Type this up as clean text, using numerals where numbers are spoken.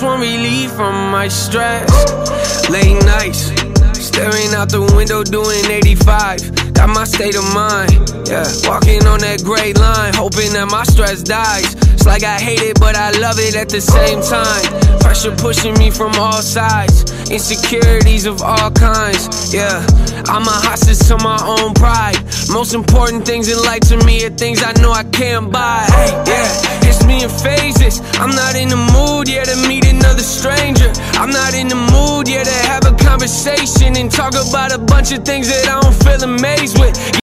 want relief from my stress. Late nights, staring out the window doing 85. Got my state of mind, yeah. Walking on that gray line, hoping that my stress dies. It's like I hate it, but I love it at the same time. Pressure pushing me from all sides, insecurities of all kinds, yeah. I'm a hostage to my own pride. Most important things in life to me are things I know I can't buy. Hey, yeah, it's me in phases. I'm not in the mood yet to meet another stranger. I'm not in the mood yet to have a conversation and talk about a bunch of things that I don't feel amazed with.